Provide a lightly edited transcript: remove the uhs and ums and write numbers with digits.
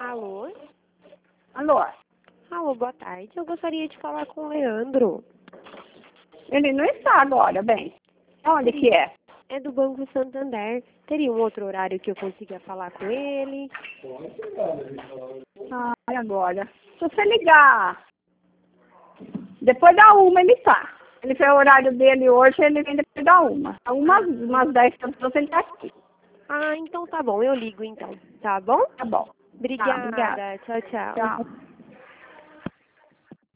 Alô? Alô? Alô, boa tarde. Eu gostaria de falar com o Leandro. Ele não está agora, bem. Onde que é? É do Banco Santander. Teria um outro horário que eu consiga falar com ele? Ai, agora. Se você ligar depois da 1, ele tá. Ele fez o horário dele hoje, ele vem depois da 1. Umas 10 pessoas ele tá aqui. Ah, então tá bom. Eu ligo então. Tá bom? Tá bom. Tá, obrigada. Obrigada. Tchau, tchau. Tchau.